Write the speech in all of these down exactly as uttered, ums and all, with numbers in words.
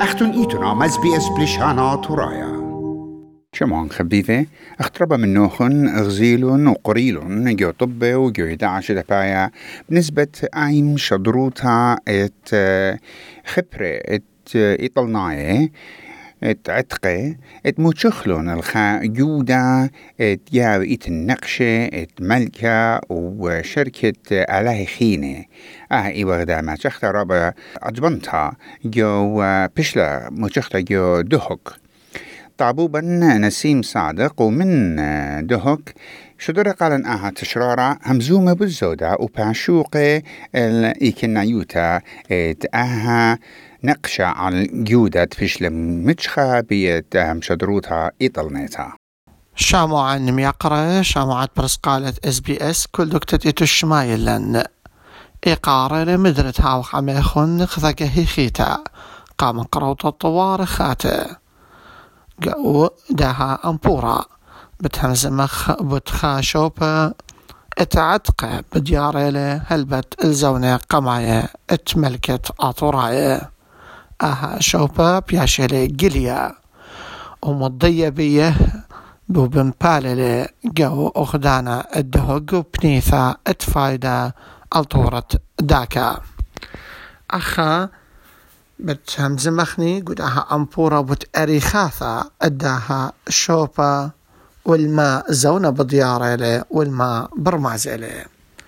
أختن إيتنا مز بي اس بلشانا ترايا شمعون خبيثة اخترب من نوخن اغزيلون وقريلون جو طبة وجو يدعش دبايا بنسبة عيم شدروتا ات خبرة ات ايطلناية ات عتقة ات موشخلون الخا جودة ات ياو ات النقشة ات ملكة وشركة علاه خينة اه اي وغدا ما شخت رابا عجبنتها جو بشلا موشختا جو دهك طابوبا نسيم صادق ومن دهك شدر قالن آها تشرارة همزومة بالزودة وباشوقة الإيكنايوتا آها نقشة على جودة فشل متشخة بيت هم شدروتها إيطالنيتا شامو عن ميقرة شاموعات برسقالة اس بي اس كل دكتة تشمايلن إقارة لمدرتها وحميخن خذك هيخيتا قام قروط الطوار خاته جو داها أمبورا بتهمز مخ بتخاشوبة اتعتقة بدياريلة هلبت الزونة قماية اتملكت أطوراية اها شوبة بياشيلة قليا ومضية بيه بوبنبالة جو أخدانا الدهق وبنيثة اتفايدة الطورة داكا أخا بتهمز مخني قدها أمبورة بتأريخاثة أداها شوبة والماء زونة بدياريلة والماء برمازيلة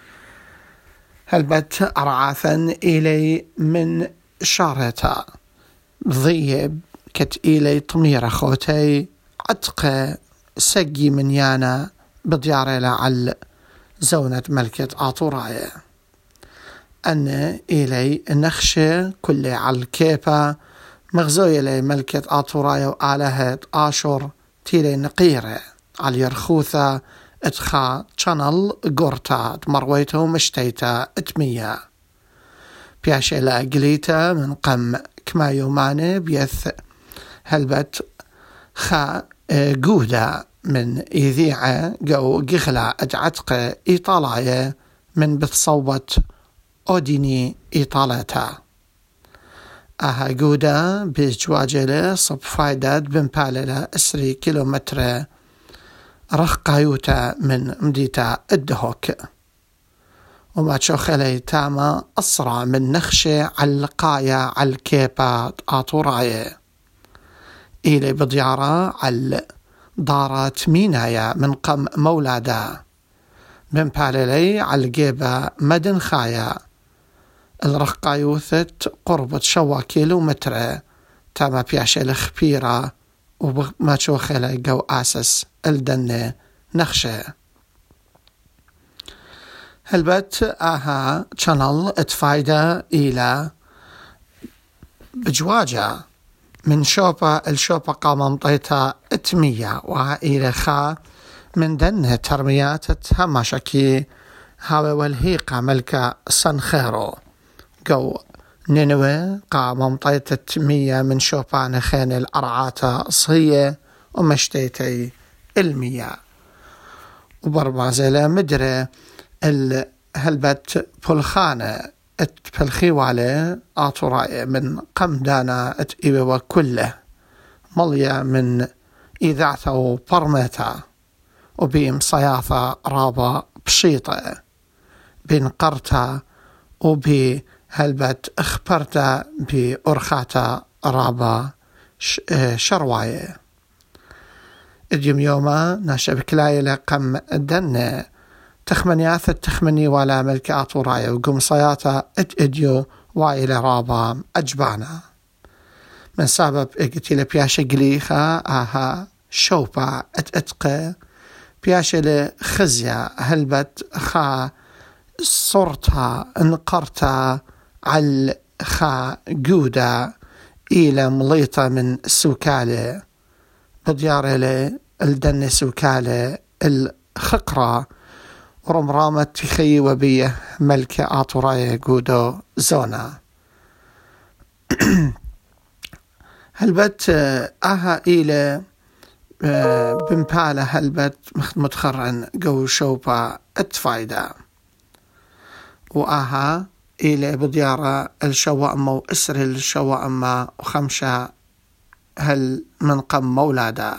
هلبت أرعاثا إلي من شارتا ضيب كت إلي طمير خوتي عتقة سقي من يانا بدياريلة على زونة ملكة آطوراية أن إلي نخشة كل على الكيبة مغزوية لي ملكة آطورايا وآلهة آشور تيلي نقيرة على يرخوثة اتخا تشانل قورتا مرويته مشتيتا اتمية بياشي لا قليتا من قم كما يوماني بيث هلبت خا قودة من إذيعة جو قخلا أجعتق إيطالايا من بتصوبة أوديني إيطالتا أها جودة بجواجلة صب فايداد بمباللة أسري كيلومتر رخقايوتا من مديتا الدهوك وما تشوخلي تاما أسرع من نخشة على القاية على الكيبة آطوراية إلي بديارة على دارات مينايا من قم مولادا بمباللي على الجيبة مدن خايا الرقايوثة قربة شوا كيلو متر تاما بياشي الخبيرة وما تشوخيلة جو آسس الدنة نخشة هلبت آها چانل اتفايدة إلى بجواجة من شوبة الشوبة قام مطيتا اتمية وإلى خا من دنة ترميات هماشكي هاوي والهيقة ملكة صنخيرو جو نينوى قام مطيتة مية من شوبان خين الأرعاتة صهية ومشتيتي المية وبربازيلة مدري الهلبت بلخانة اتبلخيوالي آطوراي من قمدانا اتئيوة كله مليا من إذاعته وبرمتا وبيم صياثة رابا بشيطة بين قرتا وبي هلبت اخبرتا بأرخاتا رابا شرواية اليوم يوما ناشا بكلاي لقم الدنة تخمنياث التخمني ولا ملك آطورايا وقم صياتا ات اديو وايلة رابا أجبانا من سبب اقتل بياشا قليخا آها شوبا ات اتقى بياشا خزيا هلبت خا صرتها انقرتا على خا جودة إلى مليطة من سوكالة بديارة الدن سوكالة الخقرة ورمرامة تخي وبيه ملكة آطورايا جودو زونا هلبت آها إلى بمبالة هلبت متخرن جو شوبا اتفايدة وآها إلى بديارة الشوائم وإسر الشوائم وخمسة هل من قم مولادا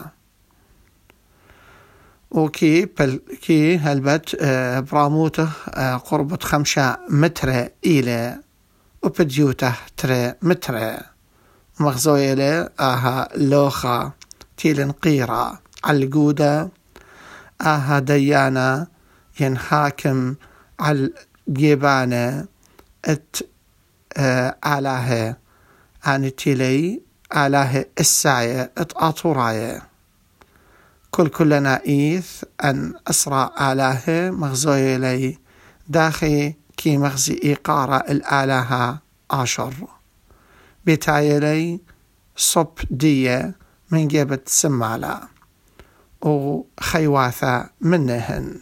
وكي بل كي هلبت براموته قربة خمسة متر إلى وبديوته ترى متر مغزويلة آها لوخة تيلن قيرة عالقودة آها ديانا ينحاكم على جيبانة ات آلاه عن تيلي آلاه الساية ات آطوراية كل كلنا إيث أن أسرى آلاه مغزوي لي داخي كي مغزي إيقارة الآلهة عشر بتايلي صب دية من جيبة سمالة وخيواثة منهن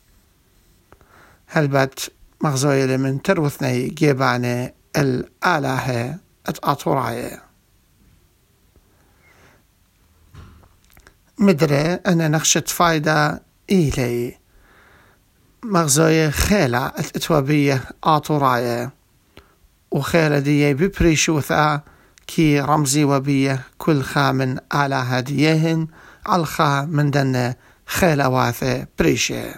هلبت مغزوي لي من تروثني جيباني الآلهة اتأطوراية مدري أنا نخشت فايدة إيلي مغزوية خيلة الاتوابية آطوراية وخيلة دي ببريشوثا كي رمزي وبيه كل خا من آلهة ديهن عالخا من دن خيلة واثة بريشة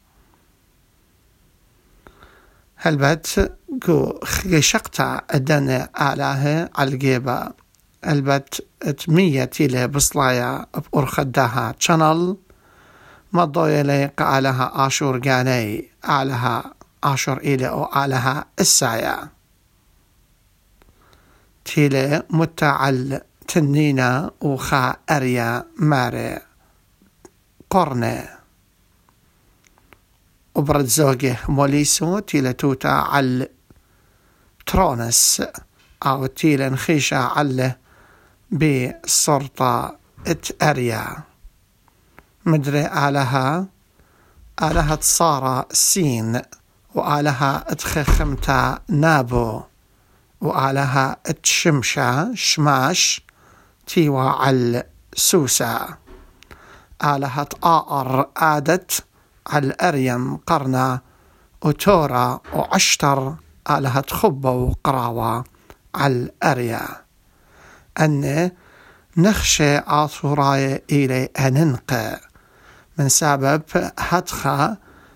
هلبت قو خيشقتا دن آلهة عالجيبة هلبت اتمية تيلي بصلايا بأرخدها تشانل مضوية ليق علىها آشور جاني علىها آشور إلي أو علىها السايا تيلي متعل تنينة وخا أريا ماري قرنة وبرد زوجه موليسو تيلي توتا على ترونس أو تيلي نخيشة على بسلطة ات أريا مدري آلها آلها تصارى سين وآلها اتخخمتا نابو وآلها اتشمشا شماش تيوى على سوسا آلها تآر آدت على أريم قرنا وتورا وعشتر آلها تخبة وقراوة على أريا أن نخشى آطوراي إلي أننقى من سبب هدخة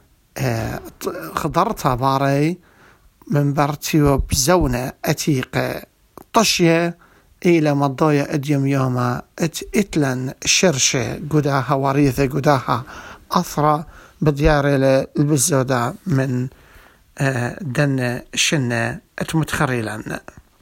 خضرتها باري من برتيو بزونة أتيقى طشية إلى مضايا أديم يوما ات إتلن شرشة قداها وريثة قداها أثرى بديار البزودة من دن شنة اتمتخريلا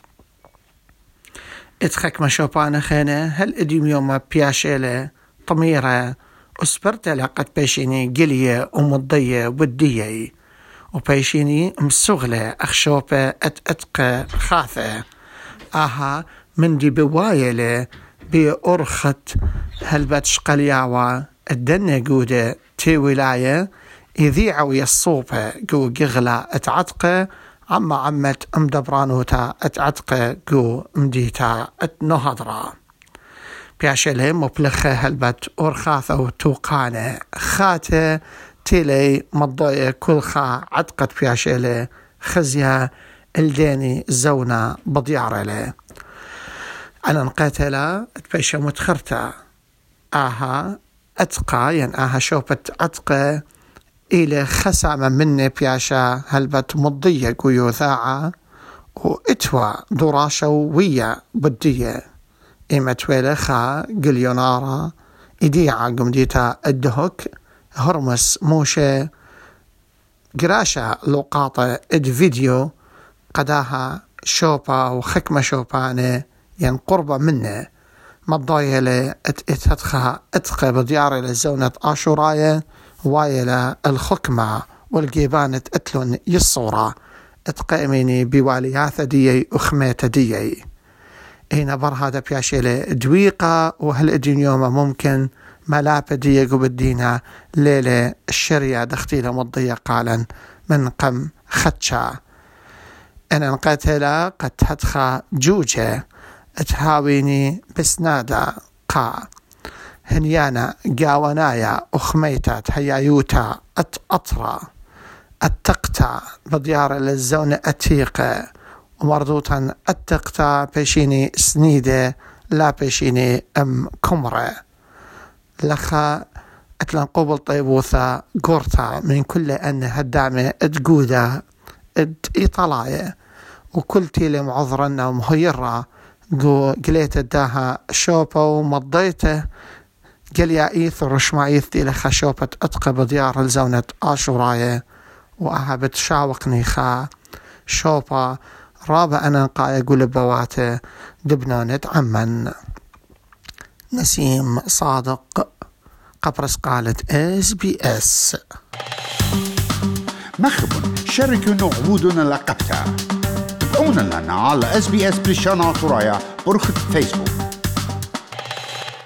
اتخك ما شوبانا خانة هل اديم يوما بياشيلة طميرة اسبرت لقد بيشيني قلية ومضية ودية وبيشيني مسغلة اخشوبة ات اتقى خاثة اها من دي بوايلة بأرخت هلبتش قلياوة الدنة قودة تي ولاية يذيعوا يصوبة قو قغلة اتعتقى عما عمت ام دبرانوتا اتعتقى قو مديتا اتنهضرا بياشله مبلخة هلبت أرخاثة وتوقانة خاتة تيلي مضايا كل خا عتقت بياشله خزيها الديني زونة بضيارله أنا نقاتلا تبيشا متخرتا آها أتقى يعني آها شوبت أتقى إلى خسامة مني بياشا هلبت مضية قيوثاعة وإتوى دراشة ويا بدية إما تويلة خا قليونارا إديعة قمديتا الدهك هرمس موشة قراشة لقاطة إد فيديو قداها شوبا وخكمة شوبانة ين قربة منه مضايا لي اتتخها اتخى بدياري لزونة آشوراية وايلة الخكمة والجيبانة اتلون يصورة اتقاميني بوالياثة ديي وخميتة ديي هنا بر هذا بياشيلة دويقة وهل ادين يوم ممكن ملابة ديي قبدينا ليلة الشريعة دختيلة مضية قالا من قم خدشا انا نقاتلا قد تدخى جوجة تهاويني بسنادا قا هنيانا قاونايا أخميتات هيايوتا أتأطرا التقطع بديار الزونة أتيقة ومردوطا التقطع بيشيني سنيدة لا بيشيني أم كمرة لخا أتلان قبل طيبوثا قرطع من كل أن هالدعمة تقودة إيطالاية وكل تيلي معذرنا ومهيرة قو قليت الداها شوبة ومضيته قل يا إيث ورشمايث دي لخا شوبة أتقى بديار الزونة آشوراية وأهبت شاوقني خا شوبة رابع أنا قاية قول بواته دبنانة عمن. نسيم صادق قبرص قالت اس بي اس. مخبن شاركوا نغبودنا لقبتها. تابعونا لنا على اس بي اس بلشانة طرايا برخة فيسبوك.